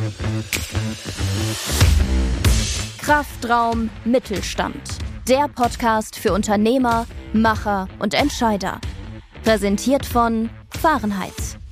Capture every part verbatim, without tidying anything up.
Kraftraum Mittelstand. Der Podcast für Unternehmer, Macher und Entscheider. Präsentiert von Fahrenheit.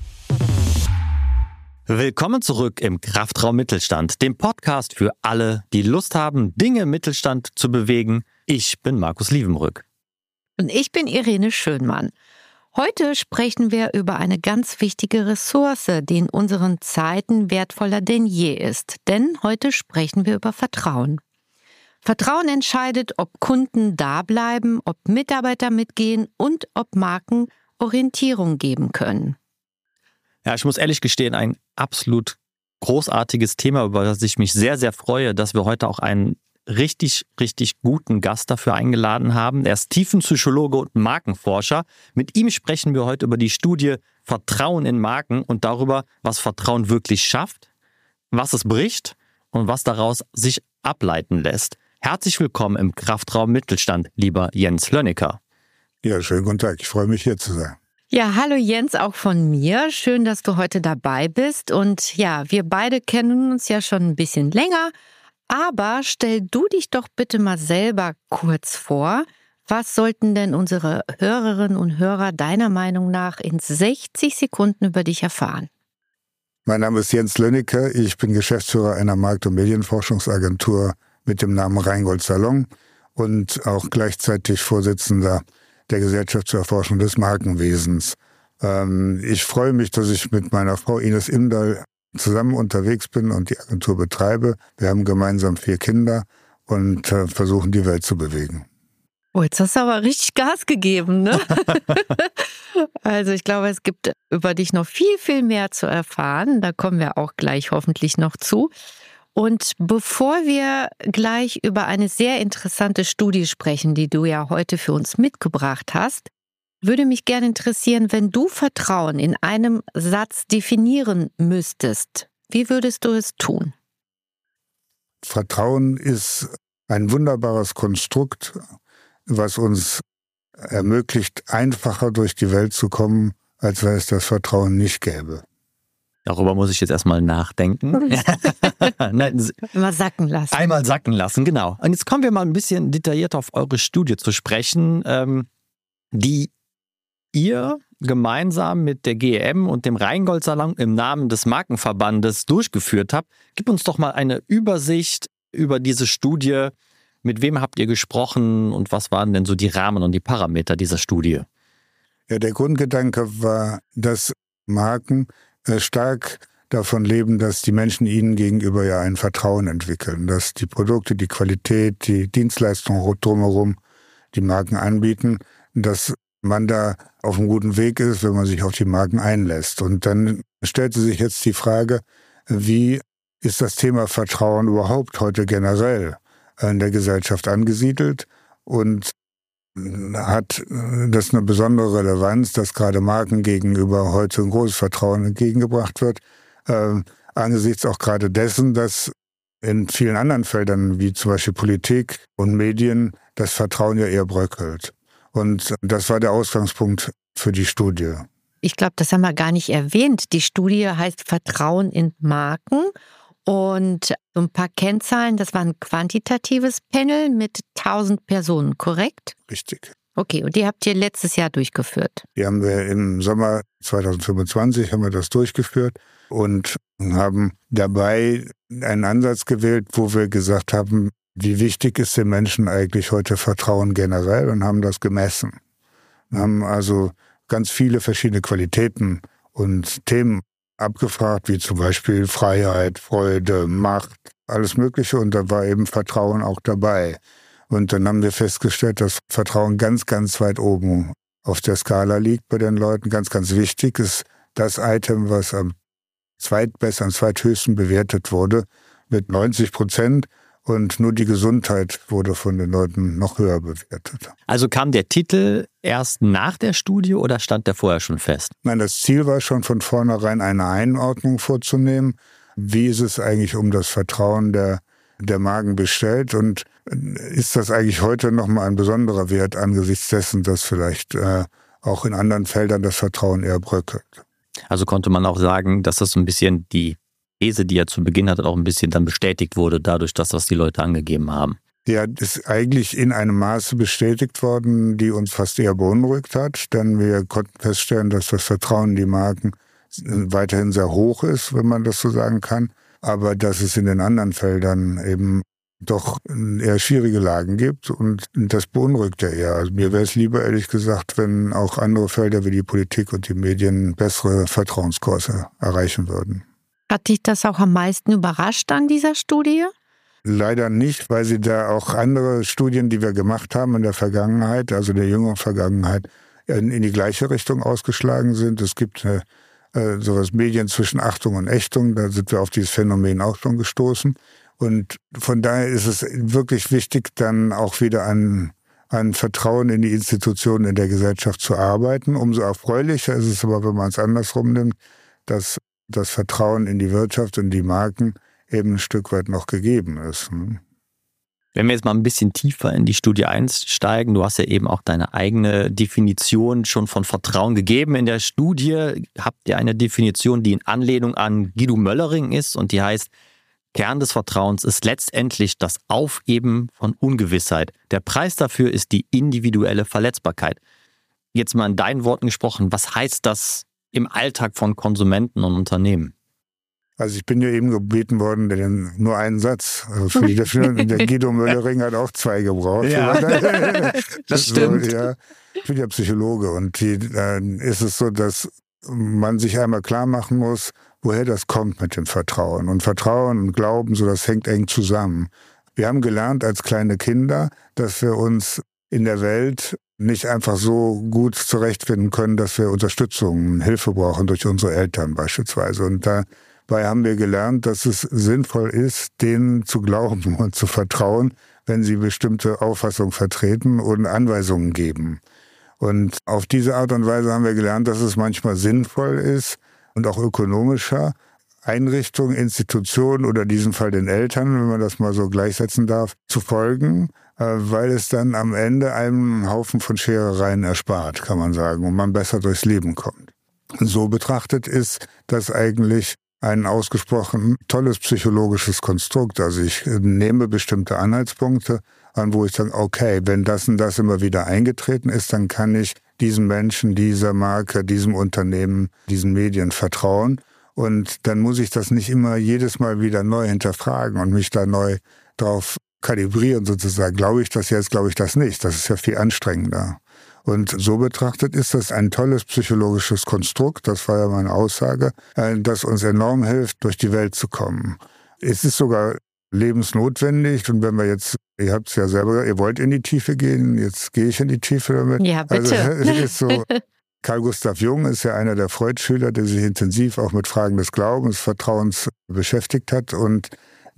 Willkommen zurück im Kraftraum Mittelstand, dem Podcast für alle, die Lust haben, Dinge im Mittelstand zu bewegen. Ich bin Markus Lievenbrück. Und ich bin Irene Schönmann. Heute sprechen wir über eine ganz wichtige Ressource, die in unseren Zeiten wertvoller denn je ist. Denn heute sprechen wir über Vertrauen. Vertrauen entscheidet, ob Kunden da bleiben, ob Mitarbeiter mitgehen und ob Marken Orientierung geben können. Ja, ich muss ehrlich gestehen, ein absolut großartiges Thema, über das ich mich sehr, sehr freue, dass wir heute auch einen richtig, richtig guten Gast dafür eingeladen haben. Er ist Tiefenpsychologe und Markenforscher. Mit ihm sprechen wir heute über die Studie Vertrauen in Marken und darüber, was Vertrauen wirklich schafft, was es bricht und was daraus sich ableiten lässt. Herzlich willkommen im Kraftraum Mittelstand, lieber Jens Lönneker. Ja, schönen guten Tag. Ich freue mich, hier zu sein. Ja, hallo Jens, auch von mir. Schön, dass du heute dabei bist. Und ja, wir beide kennen uns ja schon ein bisschen länger. Aber stell du dich doch bitte mal selber kurz vor. Was sollten denn unsere Hörerinnen und Hörer deiner Meinung nach in sechzig Sekunden über dich erfahren? Mein Name ist Jens Lönneker. Ich bin Geschäftsführer einer Markt- und Medienforschungsagentur mit dem Namen Rheingold Salon und auch gleichzeitig Vorsitzender der Gesellschaft zur Erforschung des Markenwesens. Ähm, ich freue mich, dass ich mit meiner Frau Ines Imdahl zusammen unterwegs bin und die Agentur betreibe. Wir haben gemeinsam vier Kinder und äh, versuchen, die Welt zu bewegen. Oh, jetzt hast du aber richtig Gas gegeben, ne? Also ich glaube, es gibt über dich noch viel, viel mehr zu erfahren. Da kommen wir auch gleich hoffentlich noch zu. Und bevor wir gleich über eine sehr interessante Studie sprechen, die du ja heute für uns mitgebracht hast, würde mich gerne interessieren, wenn du Vertrauen in einem Satz definieren müsstest, wie würdest du es tun? Vertrauen ist ein wunderbares Konstrukt, was uns ermöglicht, einfacher durch die Welt zu kommen, als wenn es das Vertrauen nicht gäbe. Darüber muss ich jetzt erstmal nachdenken. Nein, Mal sacken lassen. Einmal sacken lassen, genau. Und jetzt kommen wir mal ein bisschen detaillierter auf eure Studie zu sprechen, ähm, die ihr gemeinsam mit der G E M und dem Rheingold Salon im Namen des Markenverbandes durchgeführt habt. Gib uns doch mal eine Übersicht über diese Studie. Mit wem habt ihr gesprochen und was waren denn so die Rahmen und die Parameter dieser Studie? Ja, der Grundgedanke war, dass Marken stark davon leben, dass die Menschen ihnen gegenüber ja ein Vertrauen entwickeln, dass die Produkte, die Qualität, die Dienstleistungen drumherum, die Marken anbieten, dass man da auf einem guten Weg ist, wenn man sich auf die Marken einlässt. Und dann stellte sich jetzt die Frage, wie ist das Thema Vertrauen überhaupt heute generell in der Gesellschaft angesiedelt und hat das eine besondere Relevanz, dass gerade Marken gegenüber heute ein großes Vertrauen entgegengebracht wird, äh, angesichts auch gerade dessen, dass in vielen anderen Feldern, wie zum Beispiel Politik und Medien, das Vertrauen ja eher bröckelt. Und das war der Ausgangspunkt für die Studie. Ich glaube, das haben wir gar nicht erwähnt. Die Studie heißt Vertrauen in Marken. Und so ein paar Kennzahlen, das war ein quantitatives Panel mit tausend Personen, korrekt? Richtig. Okay, und die habt ihr letztes Jahr durchgeführt? Die haben wir im Sommer zwanzig fünfundzwanzig haben wir das durchgeführt und haben dabei einen Ansatz gewählt, wo wir gesagt haben, wie wichtig ist den Menschen eigentlich heute Vertrauen generell, und haben das gemessen. Wir haben also ganz viele verschiedene Qualitäten und Themen abgefragt, wie zum Beispiel Freiheit, Freude, Macht, alles Mögliche, und da war eben Vertrauen auch dabei. Und dann haben wir festgestellt, dass Vertrauen ganz, ganz weit oben auf der Skala liegt bei den Leuten. Ganz, ganz wichtig ist das Item, was am zweitbesten, am zweithöchsten bewertet wurde, mit neunzig Prozent. Und nur die Gesundheit wurde von den Leuten noch höher bewertet. Also kam der Titel erst nach der Studie oder stand der vorher schon fest? Nein, das Ziel war schon von vornherein, eine Einordnung vorzunehmen. Wie ist es eigentlich um das Vertrauen der, der Marken bestellt? Und ist das eigentlich heute nochmal ein besonderer Wert angesichts dessen, dass vielleicht äh, auch in anderen Feldern das Vertrauen eher bröckelt? Also konnte man auch sagen, dass das so ein bisschen die These, die er zu Beginn hatte, auch ein bisschen dann bestätigt wurde, dadurch, dass was die Leute angegeben haben. Ja, das ist eigentlich in einem Maße bestätigt worden, die uns fast eher beunruhigt hat, denn wir konnten feststellen, dass das Vertrauen in die Marken weiterhin sehr hoch ist, wenn man das so sagen kann, aber dass es in den anderen Feldern eben doch eher schwierige Lagen gibt und das beunruhigt ja eher. Also mir wäre es lieber, ehrlich gesagt, wenn auch andere Felder wie die Politik und die Medien bessere Vertrauenskurse erreichen würden. Hat dich das auch am meisten überrascht an dieser Studie? Leider nicht, weil sie da auch andere Studien, die wir gemacht haben in der Vergangenheit, also der jüngeren Vergangenheit, in, in die gleiche Richtung ausgeschlagen sind. Es gibt äh, sowas Medien zwischen Achtung und Ächtung, da sind wir auf dieses Phänomen auch schon gestoßen. Und von daher ist es wirklich wichtig, dann auch wieder an, an Vertrauen in die Institutionen in der Gesellschaft zu arbeiten. Umso erfreulicher ist es aber, wenn man es andersrum nimmt, dass das Vertrauen in die Wirtschaft und die Marken eben ein Stück weit noch gegeben ist. Wenn wir jetzt mal ein bisschen tiefer in die Studie einsteigen, du hast ja eben auch deine eigene Definition schon von Vertrauen gegeben. In der Studie habt ihr eine Definition, die in Anlehnung an Guido Möllering ist und die heißt, Kern des Vertrauens ist letztendlich das Aufgeben von Ungewissheit. Der Preis dafür ist die individuelle Verletzbarkeit. Jetzt mal in deinen Worten gesprochen, was heißt das im Alltag von Konsumenten und Unternehmen? Also ich bin ja eben gebeten worden, denn nur einen Satz. Also für die Definition, der Guido Möllering hat auch zwei gebraucht. Ja, das stimmt. So, ja, ich bin ja Psychologe und die, dann ist es so, dass man sich einmal klar machen muss, woher das kommt mit dem Vertrauen. Und Vertrauen und Glauben, so das hängt eng zusammen. Wir haben gelernt als kleine Kinder, dass wir uns in der Welt nicht einfach so gut zurechtfinden können, dass wir Unterstützung, Hilfe brauchen durch unsere Eltern beispielsweise. Und da Dabei haben wir gelernt, dass es sinnvoll ist, denen zu glauben und zu vertrauen, wenn sie bestimmte Auffassungen vertreten und Anweisungen geben. Und auf diese Art und Weise haben wir gelernt, dass es manchmal sinnvoll ist und auch ökonomischer, Einrichtungen, Institutionen oder in diesem Fall den Eltern, wenn man das mal so gleichsetzen darf, zu folgen, weil es dann am Ende einen Haufen von Scherereien erspart, kann man sagen, und man besser durchs Leben kommt. So betrachtet ist das eigentlich ein ausgesprochen tolles psychologisches Konstrukt. Also ich nehme bestimmte Anhaltspunkte an, wo ich sage, okay, wenn das und das immer wieder eingetreten ist, dann kann ich diesem Menschen, dieser Marke, diesem Unternehmen, diesen Medien vertrauen. Und dann muss ich das nicht immer jedes Mal wieder neu hinterfragen und mich da neu drauf kalibrieren sozusagen. Glaube ich das jetzt, glaube ich das nicht. Das ist ja viel anstrengender. Und so betrachtet ist das ein tolles psychologisches Konstrukt, das war ja meine Aussage, das uns enorm hilft, durch die Welt zu kommen. Es ist sogar lebensnotwendig und wenn wir jetzt, ihr habt es ja selber, ihr wollt in die Tiefe gehen, jetzt gehe ich in die Tiefe damit. Ja, bitte. Also es ist so, Carl Gustav Jung ist ja einer der Freud-Schüler, der sich intensiv auch mit Fragen des Glaubens, Vertrauens beschäftigt hat und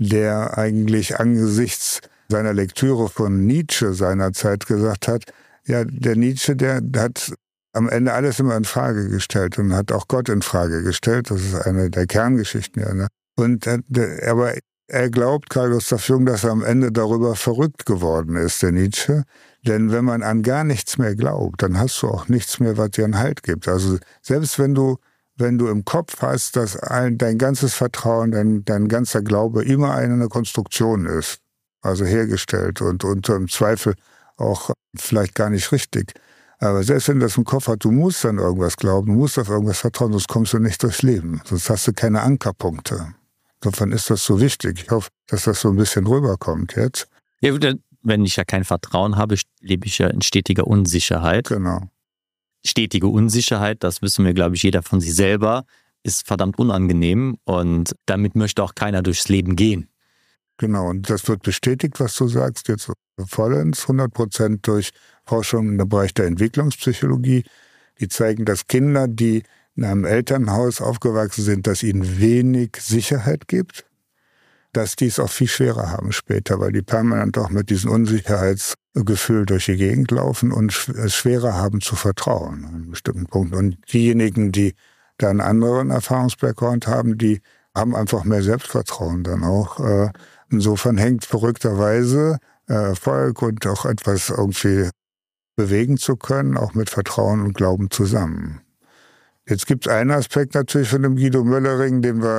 der eigentlich angesichts seiner Lektüre von Nietzsche seinerzeit gesagt hat, ja, der Nietzsche, der hat am Ende alles immer in Frage gestellt und hat auch Gott in Frage gestellt. Das ist eine der Kerngeschichten. Ja, ne? Und der, aber er glaubt, Carl Gustav Jung, dass er am Ende darüber verrückt geworden ist, der Nietzsche. Denn wenn man an gar nichts mehr glaubt, dann hast du auch nichts mehr, was dir einen Halt gibt. Also selbst wenn du, wenn du im Kopf hast, dass ein, dein ganzes Vertrauen, dein, dein ganzer Glaube immer eine Konstruktion ist, also hergestellt und unter im Zweifel auch vielleicht gar nicht richtig. Aber selbst wenn du das im Kopf hast, du musst an irgendwas glauben, du musst auf irgendwas vertrauen, sonst kommst du nicht durchs Leben. Sonst hast du keine Ankerpunkte. Insofern ist das so wichtig. Ich hoffe, dass das so ein bisschen rüberkommt jetzt. Ja, wenn ich ja kein Vertrauen habe, lebe ich ja in stetiger Unsicherheit. Genau. Stetige Unsicherheit, das wissen wir, glaube ich, jeder von sich selber, ist verdammt unangenehm und damit möchte auch keiner durchs Leben gehen. Genau, und das wird bestätigt, was du sagst, jetzt vollends, hundert Prozent durch Forschung im Bereich der Entwicklungspsychologie. Die zeigen, dass Kinder, die in einem Elternhaus aufgewachsen sind, das ihnen wenig Sicherheit gibt, dass die es auch viel schwerer haben später, weil die permanent auch mit diesem Unsicherheitsgefühl durch die Gegend laufen und es schwerer haben zu vertrauen an bestimmten Punkten. Und diejenigen, die da einen anderen Erfahrungsbackground haben, die haben einfach mehr Selbstvertrauen dann auch. Insofern hängt verrückterweise Erfolg und auch etwas irgendwie bewegen zu können, auch mit Vertrauen und Glauben zusammen. Jetzt gibt es einen Aspekt natürlich von dem Guido Möllering, den wir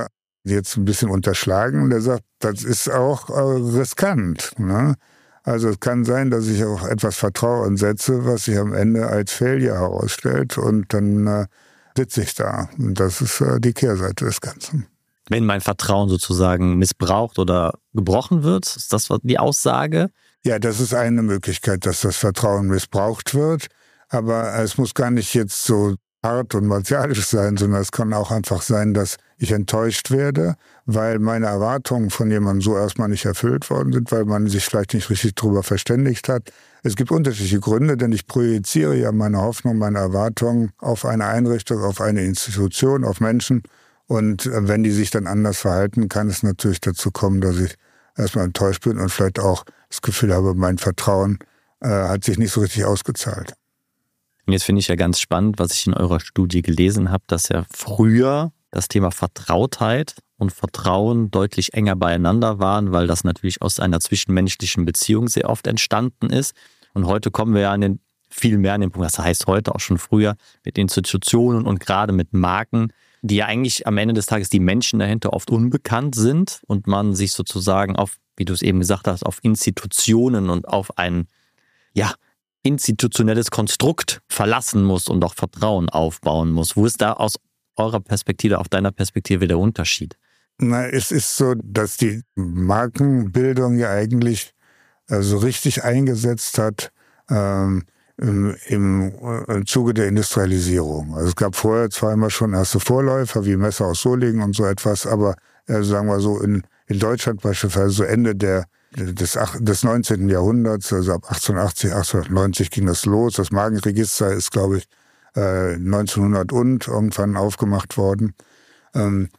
jetzt ein bisschen unterschlagen. Der sagt, das ist auch äh, riskant. Ne? Also es kann sein, dass ich auch etwas Vertrauen setze, was sich am Ende als Failure herausstellt und dann äh, sitze ich da. Und das ist äh, die Kehrseite des Ganzen. Wenn mein Vertrauen sozusagen missbraucht oder gebrochen wird, ist das die Aussage? Ja, das ist eine Möglichkeit, dass das Vertrauen missbraucht wird. Aber es muss gar nicht jetzt so hart und martialisch sein, sondern es kann auch einfach sein, dass ich enttäuscht werde, weil meine Erwartungen von jemandem so erstmal nicht erfüllt worden sind, weil man sich vielleicht nicht richtig darüber verständigt hat. Es gibt unterschiedliche Gründe, denn ich projiziere ja meine Hoffnung, meine Erwartungen auf eine Einrichtung, auf eine Institution, auf Menschen. Und wenn die sich dann anders verhalten, kann es natürlich dazu kommen, dass ich erstmal enttäuscht bin und vielleicht auch das Gefühl habe, mein Vertrauen äh, hat sich nicht so richtig ausgezahlt. Und jetzt finde ich ja ganz spannend, was ich in eurer Studie gelesen habe, dass ja früher das Thema Vertrautheit und Vertrauen deutlich enger beieinander waren, weil das natürlich aus einer zwischenmenschlichen Beziehung sehr oft entstanden ist. Und heute kommen wir ja an den, viel mehr an den Punkt, das heißt heute auch schon früher, mit Institutionen und gerade mit Marken, die ja eigentlich am Ende des Tages die Menschen dahinter oft unbekannt sind und man sich sozusagen auf, wie du es eben gesagt hast, auf Institutionen und auf ein, ja, institutionelles Konstrukt verlassen muss und auch Vertrauen aufbauen muss. Wo ist da aus eurer Perspektive, auf deiner Perspektive der Unterschied? Na, es ist so, dass die Markenbildung ja eigentlich äh, so richtig eingesetzt hat ähm, im, im, im Zuge der Industrialisierung. Also es gab vorher zwar immer schon erste Vorläufer wie Messer aus Solingen und so etwas, aber äh, sagen wir so in, in Deutschland beispielsweise so Ende der Des, des neunzehnten Jahrhunderts, also ab achtzehnhundertachtzig, achtzehnhundertneunzig ging das los. Das Markenregister ist, glaube ich, neunzehnhundert und irgendwann aufgemacht worden. Und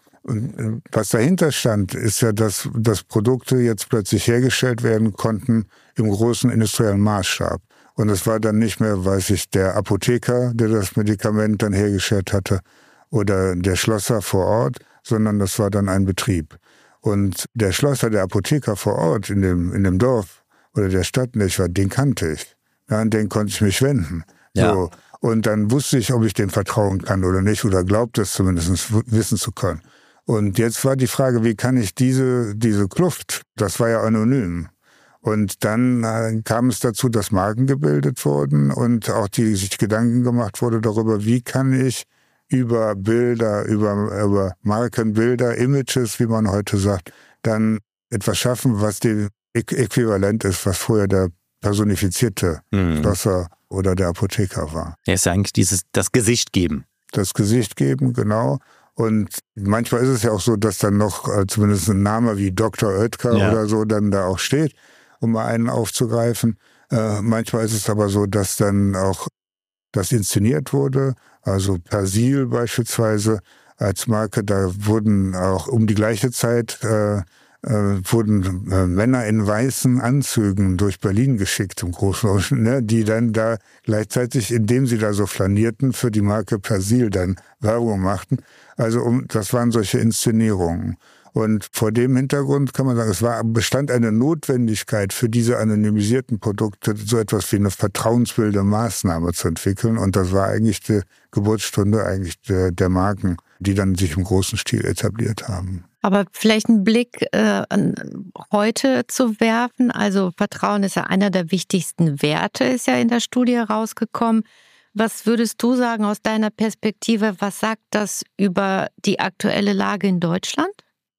was dahinter stand, ist ja, dass, dass Produkte jetzt plötzlich hergestellt werden konnten im großen industriellen Maßstab. Und es war dann nicht mehr, weiß ich, der Apotheker, der das Medikament dann hergestellt hatte, oder der Schlosser vor Ort, sondern das war dann ein Betrieb. Und der Schlosser, der Apotheker vor Ort in dem, in dem Dorf oder der Stadt, in der ich war, den kannte ich. Ja, an den konnte ich mich wenden. Ja. So. Und dann wusste ich, ob ich dem vertrauen kann oder nicht, oder glaubte es zumindest wissen zu können. Und jetzt war die Frage, wie kann ich diese, diese Kluft, das war ja anonym. Und dann äh, kam es dazu, dass Marken gebildet wurden und auch die sich Gedanken gemacht wurde darüber, wie kann ich über Bilder, über, über Markenbilder, Images, wie man heute sagt, dann etwas schaffen, was dem äquivalent ist, was vorher der personifizierte mhm. Schlosser oder der Apotheker war. Ja, ist ja eigentlich dieses, das Gesicht geben. Das Gesicht geben, genau. Und manchmal ist es ja auch so, dass dann noch äh, zumindest ein Name wie Doktor Oetker ja. oder so dann da auch steht, um mal einen aufzugreifen. Äh, manchmal ist es aber so, dass dann auch das inszeniert wurde. Also Persil beispielsweise als Marke, da wurden auch um die gleiche Zeit äh, äh, wurden äh, Männer in weißen Anzügen durch Berlin geschickt, im Großen, ne, die dann da gleichzeitig, indem sie da so flanierten, für die Marke Persil dann Werbung machten. Also um, das waren solche Inszenierungen. Und vor dem Hintergrund kann man sagen, es war, bestand eine Notwendigkeit für diese anonymisierten Produkte, so etwas wie eine vertrauensbildende Maßnahme zu entwickeln. Und das war eigentlich die Geburtsstunde eigentlich der, der Marken, die dann sich im großen Stil etabliert haben. Aber vielleicht einen Blick äh, an heute zu werfen. Also Vertrauen ist ja einer der wichtigsten Werte, ist ja in der Studie rausgekommen. Was würdest du sagen aus deiner Perspektive, was sagt das über die aktuelle Lage in Deutschland?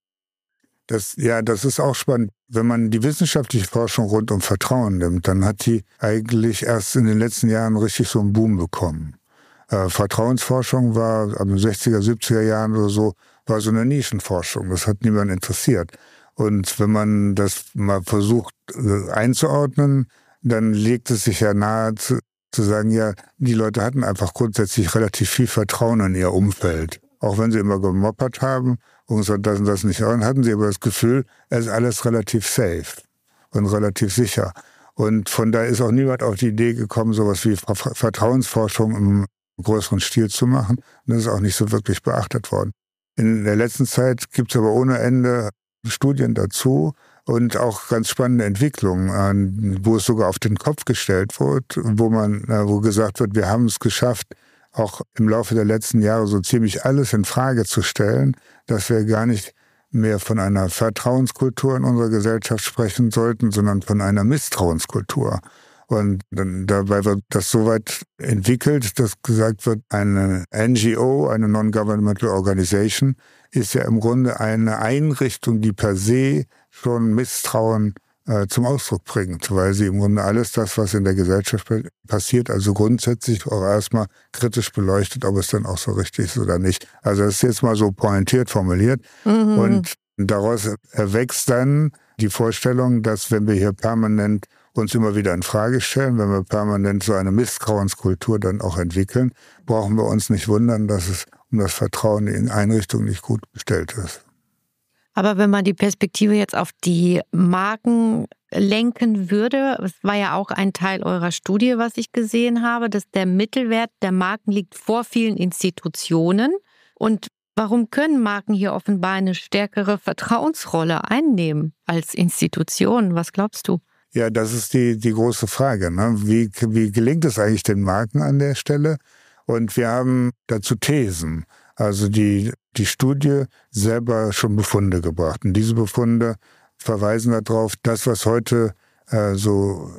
Das, ja, das ist auch spannend. Wenn man die wissenschaftliche Forschung rund um Vertrauen nimmt, dann hat die eigentlich erst in den letzten Jahren richtig so einen Boom bekommen. Äh, Vertrauensforschung war ab den sechziger, siebziger Jahren oder so, war so eine Nischenforschung. Das hat niemand interessiert. Und wenn man das mal versucht äh, einzuordnen, dann legt es sich ja nahe zu, zu sagen, ja, die Leute hatten einfach grundsätzlich relativ viel Vertrauen in ihr Umfeld. Auch wenn sie immer gemoppert haben, und das und das nicht, dann hatten sie aber das Gefühl, es ist alles relativ safe und relativ sicher. Und von daher ist auch niemand auf die Idee gekommen, sowas wie Vertrauensforschung im größeren Stil zu machen. Und das ist auch nicht so wirklich beachtet worden. In der letzten Zeit gibt es aber ohne Ende Studien dazu und auch ganz spannende Entwicklungen, wo es sogar auf den Kopf gestellt wird, wo man, wo gesagt wird, wir haben es geschafft, auch im Laufe der letzten Jahre so ziemlich alles in Frage zu stellen, dass wir gar nicht mehr von einer Vertrauenskultur in unserer Gesellschaft sprechen sollten, sondern von einer Misstrauenskultur. Und dann, dabei wird das so weit entwickelt, dass gesagt wird, eine N G O, eine Non-Governmental Organization, ist ja im Grunde eine Einrichtung, die per se schon Misstrauen äh, zum Ausdruck bringt, weil sie im Grunde alles das, was in der Gesellschaft passiert, also grundsätzlich auch erstmal kritisch beleuchtet, ob es dann auch so richtig ist oder nicht. Also das ist jetzt mal so pointiert formuliert. Mhm. Und daraus erwächst dann die Vorstellung, dass wenn wir hier permanent uns immer wieder in Frage stellen, wenn wir permanent so eine Misstrauenskultur dann auch entwickeln, brauchen wir uns nicht wundern, dass es um das Vertrauen in Einrichtungen nicht gut bestellt ist. Aber wenn man die Perspektive jetzt auf die Marken lenken würde, es war ja auch ein Teil eurer Studie, was ich gesehen habe, dass der Mittelwert der Marken liegt vor vielen Institutionen. Und warum können Marken hier offenbar eine stärkere Vertrauensrolle einnehmen als Institutionen? Was glaubst du? Ja, das ist die, die große Frage, ne? Wie, wie gelingt es eigentlich den Marken an der Stelle? Und wir haben dazu Thesen. Also die, die Studie selber schon Befunde gebracht. Und diese Befunde verweisen darauf, das, was heute äh, so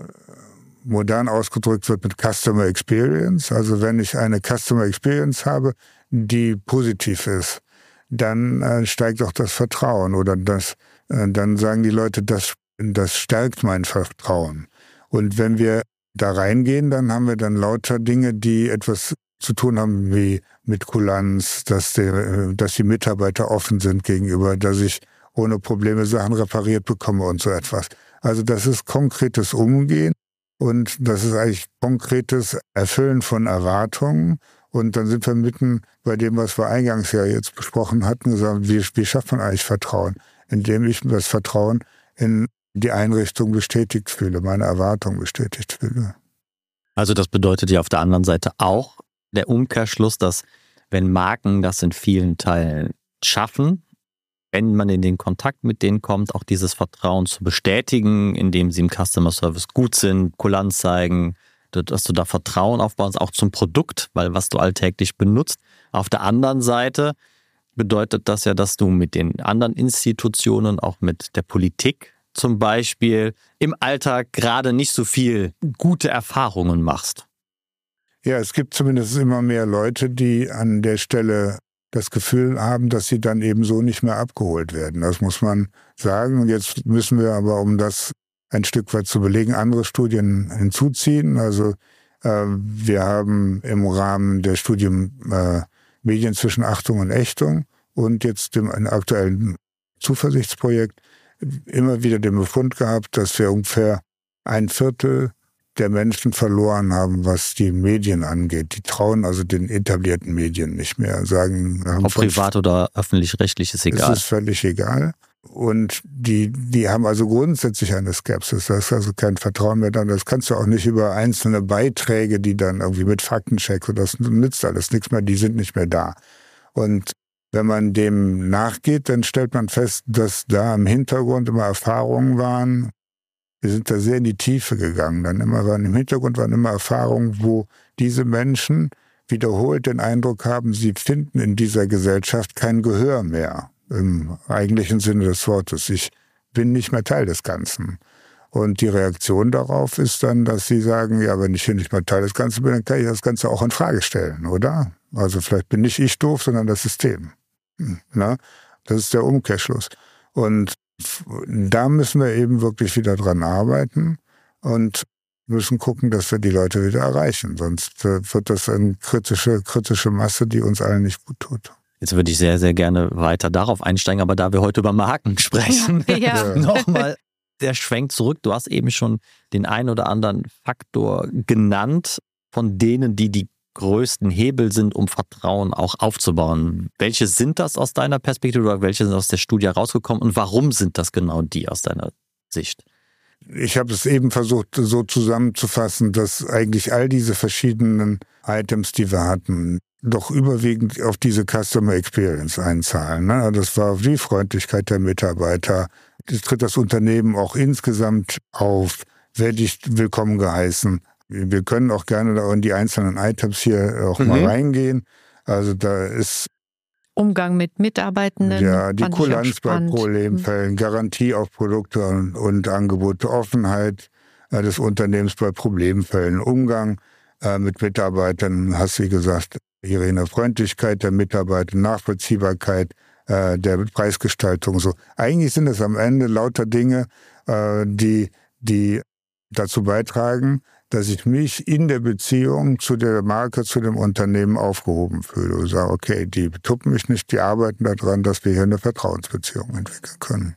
modern ausgedrückt wird mit Customer Experience. Also wenn ich eine Customer Experience habe, die positiv ist, dann äh, steigt auch das Vertrauen. Oder das, äh, dann sagen die Leute, das Das stärkt mein Vertrauen. Und wenn wir da reingehen, dann haben wir dann lauter Dinge, die etwas zu tun haben wie mit Kulanz, dass, der, dass die Mitarbeiter offen sind gegenüber, dass ich ohne Probleme Sachen repariert bekomme und so etwas. Also das ist konkretes Umgehen und das ist eigentlich konkretes Erfüllen von Erwartungen. Und dann sind wir mitten bei dem, was wir eingangs ja jetzt besprochen hatten, gesagt, wie, wie schafft man eigentlich Vertrauen? Indem ich das Vertrauen in die Einrichtung bestätigt fühle, meine Erwartung bestätigt fühle. Also das bedeutet ja auf der anderen Seite auch der Umkehrschluss, dass wenn Marken das in vielen Teilen schaffen, wenn man in den Kontakt mit denen kommt, auch dieses Vertrauen zu bestätigen, indem sie im Customer Service gut sind, Kulanz zeigen, dass du da Vertrauen aufbaust, auch zum Produkt, weil was du alltäglich benutzt. Auf der anderen Seite bedeutet das ja, dass du mit den anderen Institutionen, auch mit der Politik zum Beispiel, im Alltag gerade nicht so viel gute Erfahrungen machst. Ja, es gibt zumindest immer mehr Leute, die an der Stelle das Gefühl haben, dass sie dann eben so nicht mehr abgeholt werden. Das muss man sagen. Und jetzt müssen wir aber, um das ein Stück weit zu belegen, andere Studien hinzuziehen. Also äh, wir haben im Rahmen der Studie äh, Medien zwischen Achtung und Ächtung und jetzt dem aktuellen Zuversichtsprojekt immer wieder den Befund gehabt, dass wir ungefähr ein Viertel der Menschen verloren haben, was die Medien angeht. Die trauen also den etablierten Medien nicht mehr. Sagen, ob privat oder öffentlich-rechtlich ist egal. Es ist völlig egal. Und die, die haben also grundsätzlich eine Skepsis. Da ist also kein Vertrauen mehr da. Das kannst du auch nicht über einzelne Beiträge, die dann irgendwie mit Faktenchecks, und das nützt alles nichts mehr, die sind nicht mehr da. Und wenn man dem nachgeht, dann stellt man fest, dass da im Hintergrund immer Erfahrungen waren. Wir sind da sehr in die Tiefe gegangen. Dann immer waren im Hintergrund waren immer Erfahrungen, wo diese Menschen wiederholt den Eindruck haben, sie finden in dieser Gesellschaft kein Gehör mehr im eigentlichen Sinne des Wortes. Ich bin nicht mehr Teil des Ganzen. Und die Reaktion darauf ist dann, dass sie sagen, ja, wenn ich hier nicht mehr Teil des Ganzen bin, dann kann ich das Ganze auch in Frage stellen, oder? Also vielleicht bin nicht ich doof, sondern das System. Na? Das ist der Umkehrschluss. Und da müssen wir eben wirklich wieder dran arbeiten und müssen gucken, dass wir die Leute wieder erreichen. Sonst wird das eine kritische, kritische Masse, die uns allen nicht gut tut. Jetzt würde ich sehr, sehr gerne weiter darauf einsteigen, aber da wir heute über Marken sprechen, ja. Ja. nochmal der Schwenk zurück. Du hast eben schon den einen oder anderen Faktor genannt, von denen, die die größten Hebel sind, um Vertrauen auch aufzubauen. Welche sind das aus deiner Perspektive oder welche sind aus der Studie rausgekommen und warum sind das genau die aus deiner Sicht? Ich habe es eben versucht so zusammenzufassen, dass eigentlich all diese verschiedenen Items, die wir hatten, doch überwiegend auf diese Customer Experience einzahlen. Das war auf die Freundlichkeit der Mitarbeiter. Es tritt das Unternehmen auch insgesamt auf, werde ich willkommen geheißen. Wir können auch gerne in die einzelnen Items hier auch mhm. mal reingehen. Also da ist Umgang mit Mitarbeitenden. Ja, die Kulanz bei Problemfällen, Garantie auf Produkte und, und Angebote, Offenheit äh, des Unternehmens bei Problemfällen, Umgang äh, mit Mitarbeitern, hast du gesagt, Irene, Freundlichkeit der Mitarbeiter, Nachvollziehbarkeit äh, der Preisgestaltung. So. Eigentlich sind es am Ende lauter Dinge, äh, die, die dazu beitragen, dass ich mich in der Beziehung zu der Marke, zu dem Unternehmen aufgehoben fühle und sage, okay, die betuppen mich nicht, die arbeiten daran, dass wir hier eine Vertrauensbeziehung entwickeln können.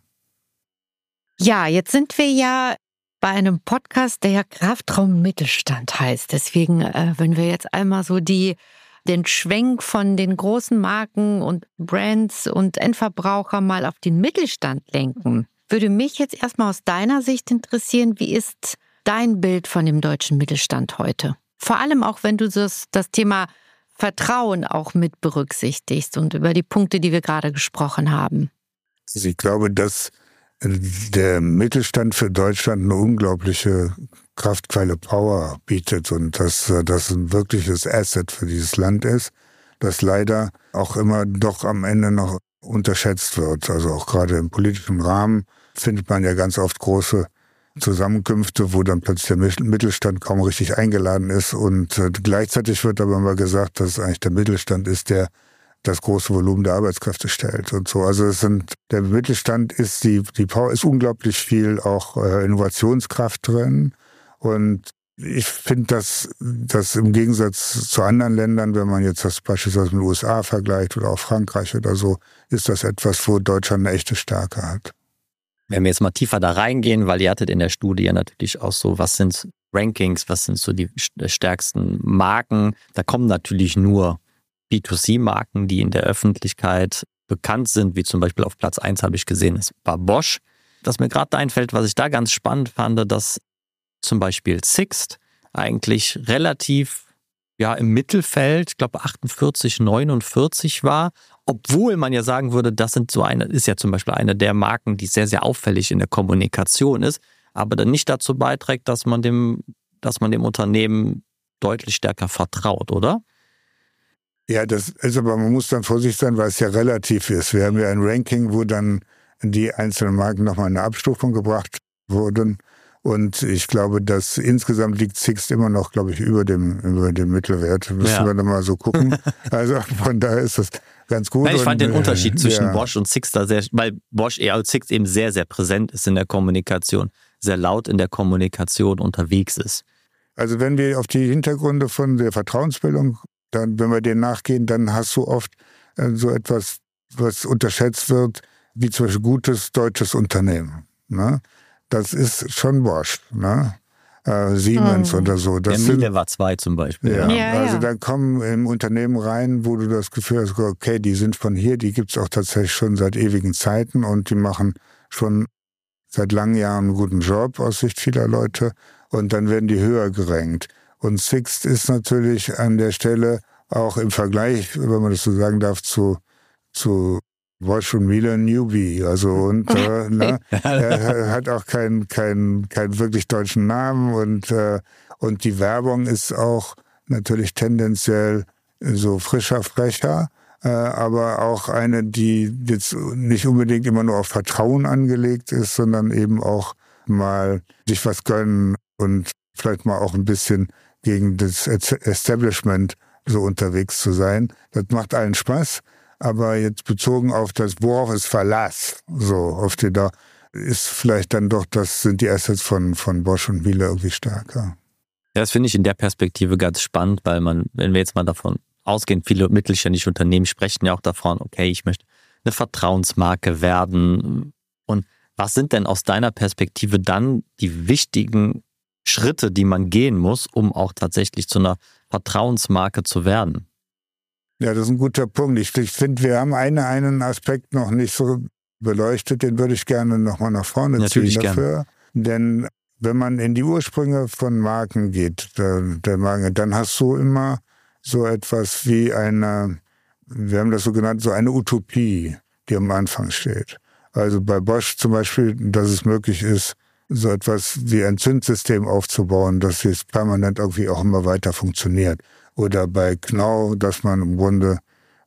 Ja, jetzt sind wir ja bei einem Podcast, der ja Kraftraum Mittelstand heißt. Deswegen, äh, wenn wir jetzt einmal so die, den Schwenk von den großen Marken und Brands und Endverbraucher mal auf den Mittelstand lenken, würde mich jetzt erstmal aus deiner Sicht interessieren, wie ist dein Bild von dem deutschen Mittelstand heute? Vor allem auch, wenn du das, das Thema Vertrauen auch mit berücksichtigst und über die Punkte, die wir gerade gesprochen haben. Also ich glaube, dass der Mittelstand für Deutschland eine unglaubliche Kraftquelle Power bietet und dass das ein wirkliches Asset für dieses Land ist, das leider auch immer doch am Ende noch unterschätzt wird. Also auch gerade im politischen Rahmen findet man ja ganz oft große Zusammenkünfte, wo dann plötzlich der Mittelstand kaum richtig eingeladen ist und äh, gleichzeitig wird aber immer gesagt, dass eigentlich der Mittelstand ist, der das große Volumen der Arbeitskräfte stellt und so. Also es sind, der Mittelstand ist die, die Power ist unglaublich viel auch äh, Innovationskraft drin und ich finde, dass, dass im Gegensatz zu anderen Ländern, wenn man jetzt das beispielsweise mit den U S A vergleicht oder auch Frankreich oder so, ist das etwas, wo Deutschland eine echte Stärke hat. Wenn wir jetzt mal tiefer da reingehen, weil ihr hattet in der Studie natürlich auch so, was sind Rankings, was sind so die stärksten Marken? Da kommen natürlich nur B zwei C-Marken, die in der Öffentlichkeit bekannt sind, wie zum Beispiel auf Platz eins habe ich gesehen, es war Bosch. Was mir gerade einfällt, was ich da ganz spannend fand, dass zum Beispiel Sixt eigentlich relativ ja im Mittelfeld, ich glaube achtundvierzig, neunundvierzig war, obwohl man ja sagen würde, das sind so eine, ist ja zum Beispiel eine der Marken, die sehr, sehr auffällig in der Kommunikation ist, aber dann nicht dazu beiträgt, dass man dem, dass man dem Unternehmen deutlich stärker vertraut, oder? Ja, das ist aber, man muss dann vorsichtig sein, weil es ja relativ ist. Wir haben ja ein Ranking, wo dann die einzelnen Marken nochmal in eine Abstufung gebracht wurden. Und ich glaube, dass insgesamt liegt Sixt immer noch, glaube ich, über dem, über dem Mittelwert. Müssen ja. wir dann mal so gucken. Also von daher ist das ganz gut. Ja, ich fand und, den Unterschied zwischen ja. Bosch und Sixt da sehr, weil Bosch eher als Sixt eben sehr, sehr präsent ist in der Kommunikation, sehr laut in der Kommunikation unterwegs ist. Also wenn wir auf die Hintergründe von der Vertrauensbildung, dann, wenn wir denen nachgehen, dann hast du oft äh, so etwas, was unterschätzt wird, wie zum Beispiel gutes deutsches Unternehmen. Ne? Das ist schon Bosch, ne? Äh, Siemens hm. oder so. Das der Miele war zwei zum Beispiel. Ja, ja, also ja. da kommen im Unternehmen rein, wo du das Gefühl hast, okay, die sind von hier, die gibt's auch tatsächlich schon seit ewigen Zeiten und die machen schon seit langen Jahren einen guten Job aus Sicht vieler Leute und dann werden die höher gerankt. Und Sixt ist natürlich an der Stelle auch im Vergleich, wenn man das so sagen darf, zu, zu Bosch und Miele ein Newbie. Also und äh, ne, er hat auch keinen keinen keinen wirklich deutschen Namen und äh, und die Werbung ist auch natürlich tendenziell so frischer, frecher, äh, aber auch eine, die jetzt nicht unbedingt immer nur auf Vertrauen angelegt ist, sondern eben auch mal sich was gönnen und vielleicht mal auch ein bisschen gegen das Establishment so unterwegs zu sein. Das macht allen Spaß. Aber jetzt bezogen auf das, worauf ist Verlass, so auf die da, ist vielleicht dann doch, das sind die Assets von, von Bosch und Miele irgendwie stärker. Ja, das finde ich in der Perspektive ganz spannend, weil man, wenn wir jetzt mal davon ausgehen, viele mittelständische Unternehmen sprechen ja auch davon, okay, ich möchte eine Vertrauensmarke werden. Und was sind denn aus deiner Perspektive dann die wichtigen Schritte, die man gehen muss, um auch tatsächlich zu einer Vertrauensmarke zu werden? Ja, das ist ein guter Punkt. Ich, ich finde, wir haben eine, einen Aspekt noch nicht so beleuchtet, den würde ich gerne nochmal nach vorne Natürlich ziehen dafür. Gerne. Denn wenn man in die Ursprünge von Marken geht, der, der Marke, dann hast du immer so etwas wie eine, wir haben das so genannt, so eine Utopie, die am Anfang steht. Also bei Bosch zum Beispiel, dass es möglich ist, so etwas wie ein Zündsystem aufzubauen, das jetzt permanent irgendwie auch immer weiter funktioniert. Oder bei Knorr, dass man im Grunde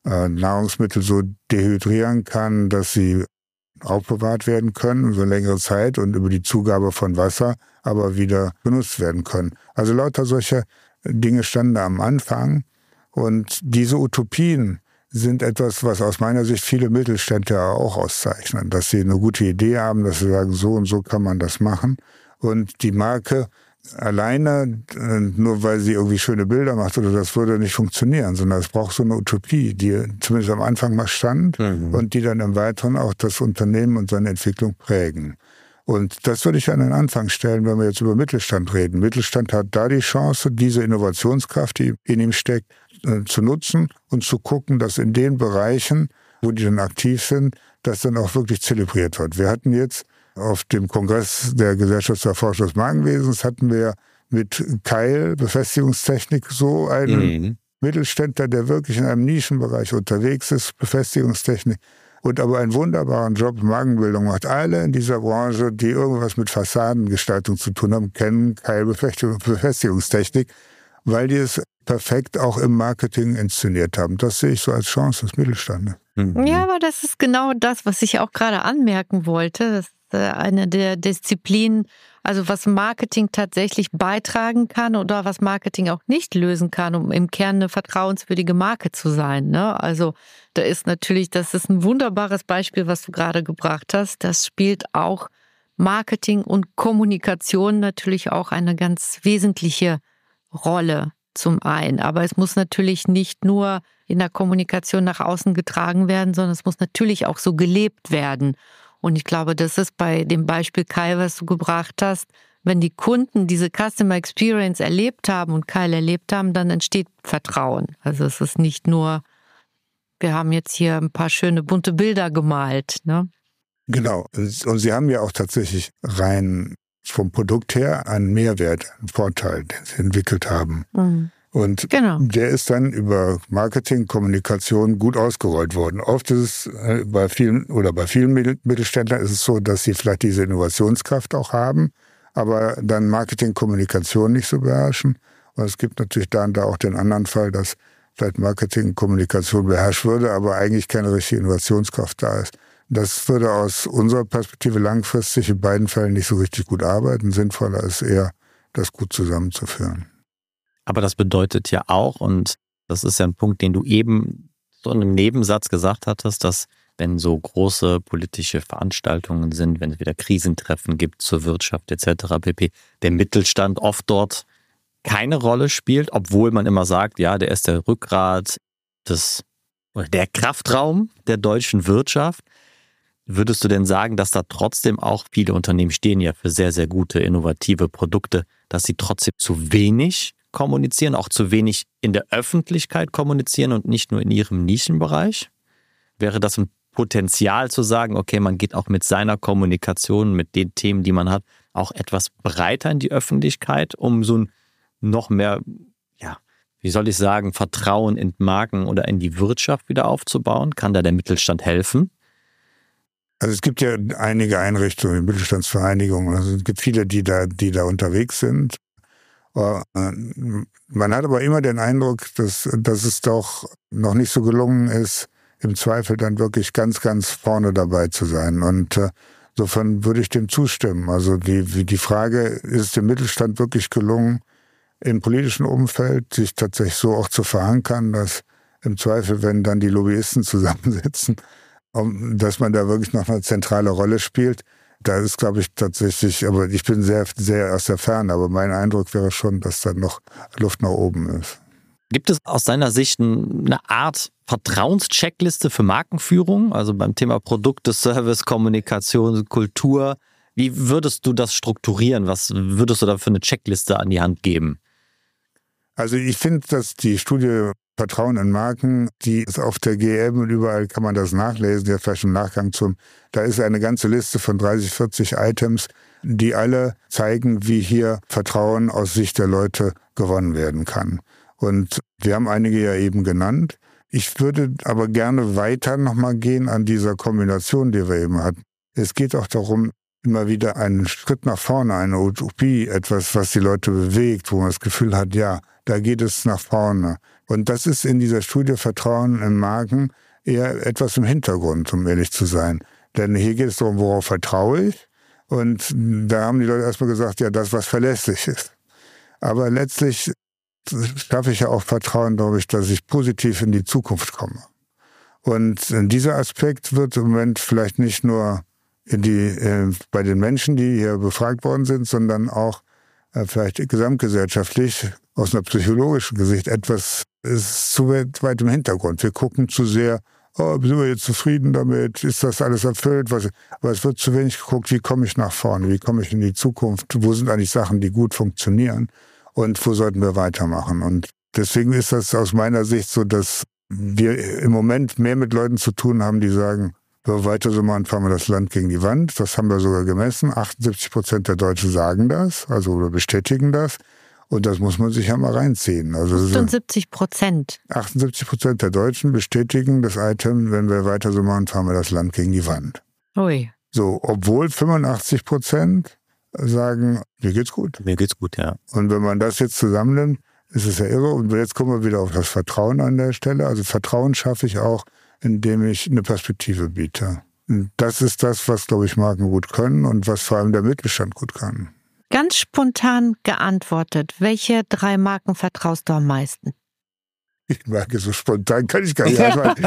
äh, Nahrungsmittel so dehydrieren kann, dass sie aufbewahrt werden können über längere Zeit und über die Zugabe von Wasser aber wieder benutzt werden können. Also lauter solche Dinge standen da am Anfang. Und diese Utopien sind etwas, was aus meiner Sicht viele Mittelständler auch auszeichnen, dass sie eine gute Idee haben, dass sie sagen, so und so kann man das machen. Und die Marke alleine, nur weil sie irgendwie schöne Bilder macht, oder das würde nicht funktionieren, sondern es braucht so eine Utopie, die zumindest am Anfang mal stand mhm. und die dann im Weiteren auch das Unternehmen und seine Entwicklung prägen. Und das würde ich an den Anfang stellen, wenn wir jetzt über Mittelstand reden. Mittelstand hat da die Chance, diese Innovationskraft, die in ihm steckt, äh, zu nutzen und zu gucken, dass in den Bereichen, wo die dann aktiv sind, das dann auch wirklich zelebriert wird. Wir hatten jetzt auf dem Kongress der Gesellschaft zur Erforschung des Magenwesens hatten wir mit Keil, Befestigungstechnik, so einen mhm. Mittelständler, der wirklich in einem Nischenbereich unterwegs ist, Befestigungstechnik, und aber einen wunderbaren Job Magenbildung macht. Alle in dieser Branche, die irgendwas mit Fassadengestaltung zu tun haben, kennen Keil, Befestigungstechnik, weil die es perfekt auch im Marketing inszeniert haben. Das sehe ich so als Chance des Mittelstandes. Mhm. Ja, aber das ist genau das, was ich auch gerade anmerken wollte. Das eine der Disziplinen, also was Marketing tatsächlich beitragen kann oder was Marketing auch nicht lösen kann, um im Kern eine vertrauenswürdige Marke zu sein. Ne? Also da ist natürlich, das ist ein wunderbares Beispiel, was du gerade gebracht hast. Das spielt auch Marketing und Kommunikation natürlich auch eine ganz wesentliche Rolle zum einen. Aber es muss natürlich nicht nur in der Kommunikation nach außen getragen werden, sondern es muss natürlich auch so gelebt werden. Und ich glaube, das ist bei dem Beispiel Keil, was du gebracht hast, wenn die Kunden diese Customer Experience erlebt haben und Keil erlebt haben, dann entsteht Vertrauen. Also es ist nicht nur, wir haben jetzt hier ein paar schöne bunte Bilder gemalt. Ne? Genau. Und sie haben ja auch tatsächlich rein vom Produkt her einen Mehrwert, einen Vorteil, den sie entwickelt haben. Mhm. Und genau. Der ist dann über Marketing, Kommunikation gut ausgerollt worden. Oft ist es bei vielen oder bei vielen Mittelständlern ist es so, dass sie vielleicht diese Innovationskraft auch haben, aber dann Marketing, Kommunikation nicht so beherrschen. Und es gibt natürlich da und da auch den anderen Fall, dass vielleicht Marketing, Kommunikation beherrscht würde, aber eigentlich keine richtige Innovationskraft da ist. Das würde aus unserer Perspektive langfristig in beiden Fällen nicht so richtig gut arbeiten. Sinnvoller ist eher, das gut zusammenzuführen. Aber das bedeutet ja auch, und das ist ja ein Punkt, den du eben so in einem Nebensatz gesagt hattest, dass wenn so große politische Veranstaltungen sind, wenn es wieder Krisentreffen gibt zur Wirtschaft et cetera pp., der Mittelstand oft dort keine Rolle spielt, obwohl man immer sagt, ja, der ist der Rückgrat des, oder der Kraftraum der deutschen Wirtschaft. Würdest du denn sagen, dass da trotzdem auch viele Unternehmen stehen ja für sehr, sehr gute, innovative Produkte, dass sie trotzdem zu wenig kommunizieren, auch zu wenig in der Öffentlichkeit kommunizieren und nicht nur in ihrem Nischenbereich? Wäre das ein Potenzial zu sagen, okay, man geht auch mit seiner Kommunikation, mit den Themen, die man hat, auch etwas breiter in die Öffentlichkeit, um so ein noch mehr, ja, wie soll ich sagen, Vertrauen in Marken oder in die Wirtschaft wieder aufzubauen? Kann da der Mittelstand helfen? Also es gibt ja einige Einrichtungen, Mittelstandsvereinigungen, also es gibt viele, die da, die da unterwegs sind. Man hat aber immer den Eindruck, dass, dass es doch noch nicht so gelungen ist, im Zweifel dann wirklich ganz, ganz vorne dabei zu sein. Und äh, insofern würde ich dem zustimmen. Also die, die Frage, ist es dem Mittelstand wirklich gelungen, im politischen Umfeld sich tatsächlich so auch zu verankern, dass im Zweifel, wenn dann die Lobbyisten zusammensitzen, um, dass man da wirklich noch eine zentrale Rolle spielt. Da ist, glaube ich, tatsächlich, aber ich bin sehr, sehr aus der Ferne, aber mein Eindruck wäre schon, dass da noch Luft nach oben ist. Gibt es aus deiner Sicht eine Art Vertrauenscheckliste für Markenführung? Also beim Thema Produkte, Service, Kommunikation, Kultur. Wie würdest du das strukturieren? Was würdest du da für eine Checkliste an die Hand geben? Also ich finde, dass die Studie Vertrauen in Marken, die ist auf der G M und überall kann man das nachlesen, ja vielleicht im Nachgang zum, da ist eine ganze Liste von dreißig, vierzig Items, die alle zeigen, wie hier Vertrauen aus Sicht der Leute gewonnen werden kann. Und wir haben einige ja eben genannt. Ich würde aber gerne weiter nochmal gehen an dieser Kombination, die wir eben hatten. Es geht auch darum, immer wieder einen Schritt nach vorne, eine Utopie, etwas, was die Leute bewegt, wo man das Gefühl hat, ja, da geht es nach vorne. Und das ist in dieser Studie Vertrauen in Marken eher etwas im Hintergrund, um ehrlich zu sein. Denn hier geht es darum, worauf vertraue ich? Und da haben die Leute erstmal gesagt, ja, das, was verlässlich ist. Aber letztlich schaffe ich ja auch Vertrauen dadurch, dass ich positiv in die Zukunft komme. Und dieser Aspekt wird im Moment vielleicht nicht nur in die, äh, bei den Menschen, die hier befragt worden sind, sondern auch äh, vielleicht gesamtgesellschaftlich aus einer psychologischen Sicht etwas ist zu weit im Hintergrund. Wir gucken zu sehr, oh, sind wir jetzt zufrieden damit, ist das alles erfüllt? Was, aber es wird zu wenig geguckt, wie komme ich nach vorne, wie komme ich in die Zukunft, wo sind eigentlich Sachen, die gut funktionieren und wo sollten wir weitermachen? Und deswegen ist das aus meiner Sicht so, dass wir im Moment mehr mit Leuten zu tun haben, die sagen, wenn wir weiter so machen, fahren wir das Land gegen die Wand. Das haben wir sogar gemessen. achtundsiebzig Prozent der Deutschen sagen das, also oder bestätigen das. Und das muss man sich ja mal reinziehen. Also achtundsiebzig Prozent. achtundsiebzig Prozent der Deutschen bestätigen das Item, wenn wir weiter so machen, fahren wir das Land gegen die Wand. Ui. So, obwohl fünfundachtzig Prozent sagen, mir geht's gut. Mir geht's gut, ja. Und wenn man das jetzt zusammennimmt, ist es ja irre. Und jetzt kommen wir wieder auf das Vertrauen an der Stelle. Also Vertrauen schaffe ich auch, indem ich eine Perspektive biete. Und das ist das, was, glaube ich, Marken gut können und was vor allem der Mittelstand gut kann. Ganz spontan geantwortet, welche drei Marken vertraust du am meisten? Ich merke, so spontan kann ich gar nicht antworten.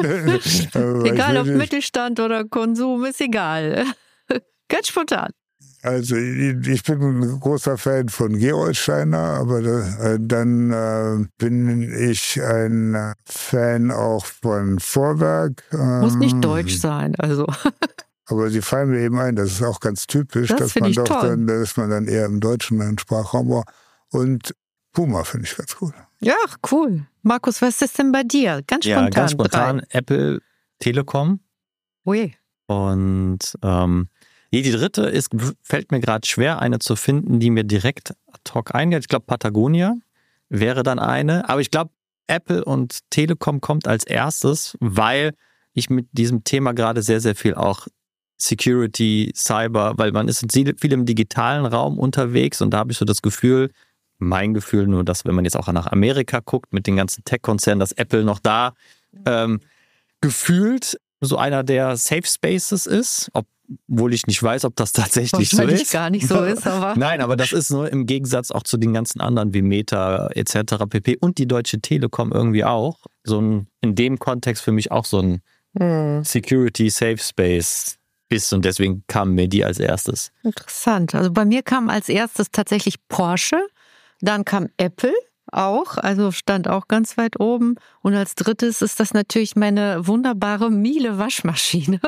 Egal ob Mittelstand oder Konsum, ist egal. Ganz spontan. Also ich bin ein großer Fan von Gerolsteiner, aber äh, dann äh, bin ich ein Fan auch von Vorwerk. Ähm, Muss nicht deutsch sein, also. Aber sie fallen mir eben ein, das ist auch ganz typisch, das dass man ich doch toll. dann, dass man dann eher im deutschen Sprachraum war. Und Puma finde ich ganz cool. Ja, cool. Markus, was ist denn bei dir? Ganz spontan. Ja, ganz spontan. Drei. Apple, Telekom. Ui. Und ähm, die dritte ist, fällt mir gerade schwer, eine zu finden, die mir direkt ad hoc eingeht. Ich glaube, Patagonia wäre dann eine. Aber ich glaube, Apple und Telekom kommt als erstes, weil ich mit diesem Thema gerade sehr, sehr viel auch Security, Cyber, weil man ist viel im digitalen Raum unterwegs und da habe ich so das Gefühl, mein Gefühl nur, dass wenn man jetzt auch nach Amerika guckt mit den ganzen Tech-Konzernen, dass Apple noch da ähm, gefühlt so einer der Safe Spaces ist, obwohl ich nicht weiß, ob das tatsächlich so ist. gar nicht so ist, aber... Nein, aber das ist nur im Gegensatz auch zu den ganzen anderen wie Meta et cetera pp. Und die Deutsche Telekom irgendwie auch. So ein, in dem Kontext für mich auch so ein hm. Security Safe Space ist und deswegen kam mir die als erstes. Interessant. Also bei mir kam als erstes tatsächlich Porsche, dann kam Apple auch, also stand auch ganz weit oben und als drittes ist das natürlich meine wunderbare Miele Waschmaschine.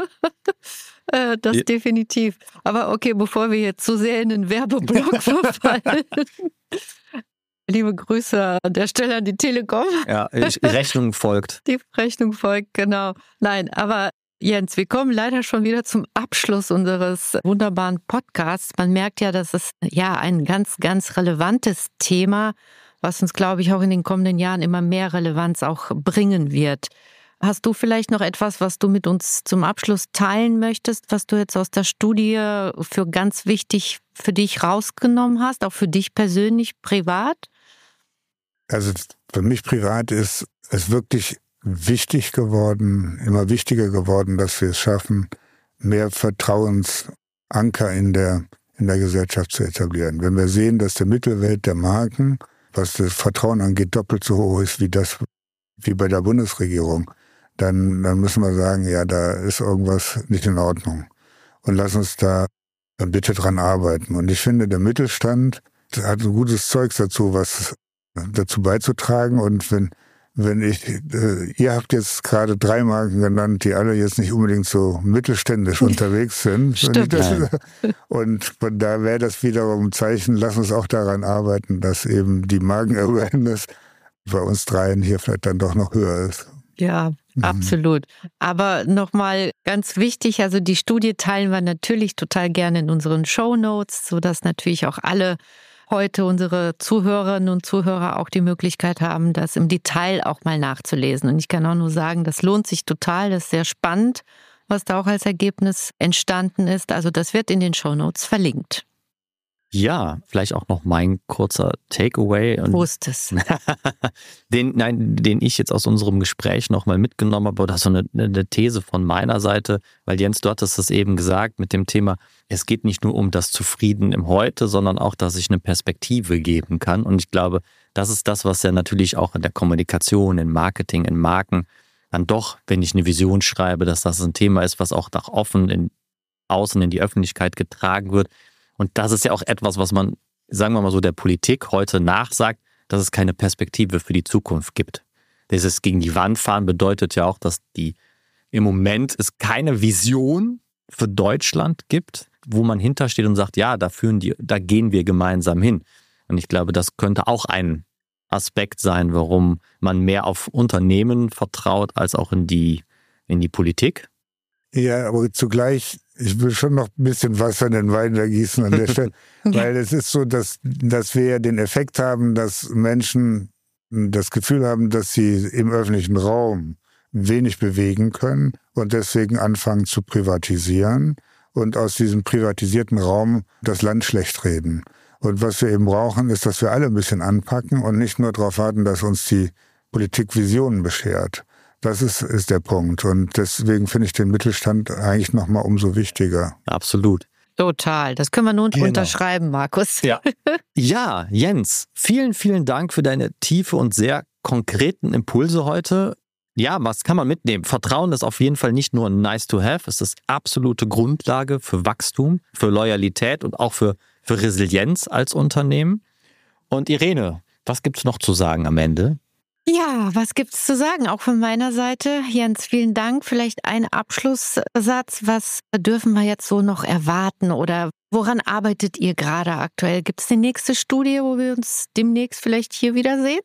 Das ja. Definitiv. Aber okay, bevor wir jetzt zu sehr in den Werbeblock verfallen. Liebe Grüße an der Stelle an die Telekom. Ja, Rechnung folgt. Die Rechnung folgt, genau. Nein, aber Jens, wir kommen leider schon wieder zum Abschluss unseres wunderbaren Podcasts. Man merkt ja, dass es ja ein ganz, ganz relevantes Thema, was uns, glaube ich, auch in den kommenden Jahren immer mehr Relevanz auch bringen wird. Hast du vielleicht noch etwas, was du mit uns zum Abschluss teilen möchtest, was du jetzt aus der Studie für ganz wichtig für dich rausgenommen hast, auch für dich persönlich, privat? Also für mich privat ist es wirklich wichtig geworden, immer wichtiger geworden, dass wir es schaffen, mehr Vertrauensanker in der, in der Gesellschaft zu etablieren. Wenn wir sehen, dass der Mittelwert der Marken, was das Vertrauen angeht, doppelt so hoch ist wie das, wie bei der Bundesregierung, dann, dann müssen wir sagen, ja, da ist irgendwas nicht in Ordnung. Und lass uns da bitte dran arbeiten. Und ich finde, der Mittelstand hat ein gutes Zeugs dazu, was dazu beizutragen. Und wenn, wenn ich, äh, ihr habt jetzt gerade drei Marken genannt, die alle jetzt nicht unbedingt so mittelständisch unterwegs sind. Stimmt. Das, und von da wäre das wiederum ein Zeichen, lass uns auch daran arbeiten, dass eben die Marken-Awareness bei uns dreien hier vielleicht dann doch noch höher ist. Ja, mhm. Absolut. Aber nochmal ganz wichtig, also die Studie teilen wir natürlich total gerne in unseren Shownotes, sodass natürlich auch alle heute unsere Zuhörerinnen und Zuhörer auch die Möglichkeit haben, das im Detail auch mal nachzulesen. Und ich kann auch nur sagen, das lohnt sich total, das ist sehr spannend, was da auch als Ergebnis entstanden ist. Also das wird in den Shownotes verlinkt. Ja, vielleicht auch noch mein kurzer Takeaway. Und Wusste es. den, nein, den ich jetzt aus unserem Gespräch nochmal mitgenommen habe, oder so eine, eine These von meiner Seite, weil Jens, du hattest es eben gesagt mit dem Thema, es geht nicht nur um das Zufrieden im Heute, sondern auch, dass ich eine Perspektive geben kann. Und ich glaube, das ist das, was ja natürlich auch in der Kommunikation, in Marketing, in Marken, dann doch, wenn ich eine Vision schreibe, dass das ein Thema ist, was auch nach offen in außen in die Öffentlichkeit getragen wird. Und das ist ja auch etwas, was man, sagen wir mal so, der Politik heute nachsagt, dass es keine Perspektive für die Zukunft gibt. Dieses gegen die Wand fahren bedeutet ja auch, dass die im Moment es keine Vision für Deutschland gibt, wo man hintersteht und sagt, ja, da führen die, da gehen wir gemeinsam hin. Und ich glaube, das könnte auch ein Aspekt sein, warum man mehr auf Unternehmen vertraut, als auch in die, in die Politik. Ja, aber zugleich, ich will schon noch ein bisschen Wasser in den Wein gießen an der Stelle, weil es ist so, dass, dass wir ja den Effekt haben, dass Menschen das Gefühl haben, dass sie im öffentlichen Raum wenig bewegen können und deswegen anfangen zu privatisieren und aus diesem privatisierten Raum das Land schlecht reden. Und was wir eben brauchen, ist, dass wir alle ein bisschen anpacken und nicht nur darauf warten, dass uns die Politik Visionen beschert. Das ist, ist der Punkt. Und deswegen finde ich den Mittelstand eigentlich nochmal umso wichtiger. Absolut. Total. Das können wir nun Genau. unterschreiben, Markus. Ja. Ja, Jens, vielen, vielen Dank für deine tiefe und sehr konkreten Impulse heute. Ja, was kann man mitnehmen? Vertrauen ist auf jeden Fall nicht nur nice to have, es ist absolute Grundlage für Wachstum, für Loyalität und auch für, für Resilienz als Unternehmen. Und Irene, was gibt's noch zu sagen am Ende? Ja, was gibt's zu sagen? Auch von meiner Seite. Jens, vielen Dank. Vielleicht ein Abschlusssatz. Was dürfen wir jetzt so noch erwarten oder woran arbeitet ihr gerade aktuell? Gibt es die nächste Studie, wo wir uns demnächst vielleicht hier wiedersehen?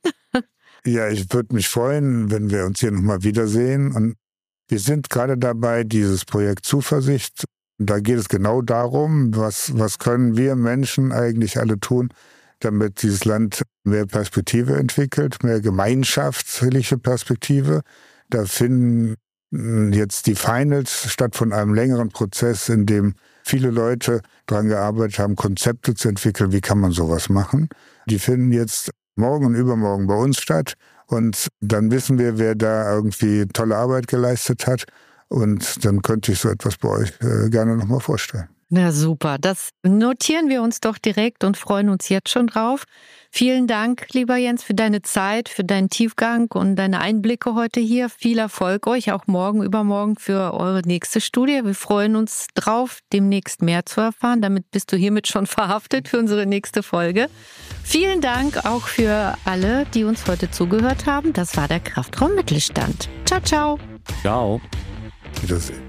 Ja, ich würde mich freuen, wenn wir uns hier nochmal wiedersehen. Und wir sind gerade dabei, dieses Projekt Zuversicht. Da geht es genau darum, was, was können wir Menschen eigentlich alle tun, damit dieses Land mehr Perspektive entwickelt, mehr gemeinschaftliche Perspektive. Da finden jetzt die Finals statt von einem längeren Prozess, in dem viele Leute daran gearbeitet haben, Konzepte zu entwickeln, wie kann man sowas machen. Die finden jetzt morgen und übermorgen bei uns statt und dann wissen wir, wer da irgendwie tolle Arbeit geleistet hat und dann könnte ich so etwas bei euch äh, gerne nochmal vorstellen. Na super, das notieren wir uns doch direkt und freuen uns jetzt schon drauf. Vielen Dank, lieber Jens, für deine Zeit, für deinen Tiefgang und deine Einblicke heute hier. Viel Erfolg euch auch morgen, übermorgen für eure nächste Studie. Wir freuen uns drauf, demnächst mehr zu erfahren. Damit bist du hiermit schon verhaftet für unsere nächste Folge. Vielen Dank auch für alle, die uns heute zugehört haben. Das war der Kraftraum Mittelstand. Ciao, ciao. Ciao. Wiedersehen.